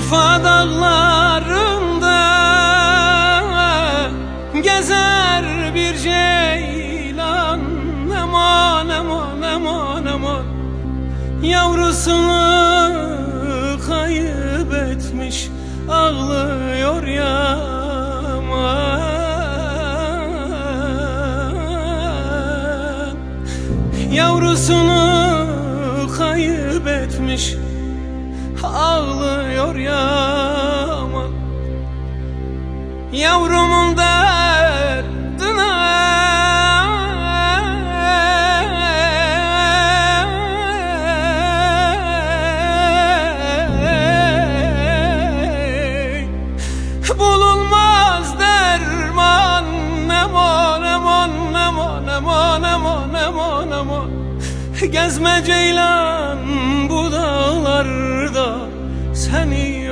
Urfa dağlarında gezer bir ceylan. Aman aman aman aman, yavrusunu kaybetmiş ağlıyor yaman. Yavrusunu kaybetmiş ağlıyor yaman. Yavrumun derdine bulunmaz derman. Aman aman aman aman aman aman aman. Gezme ceylan bu dağlarda, seni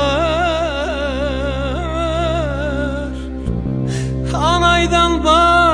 avlarlar. Anaydan bak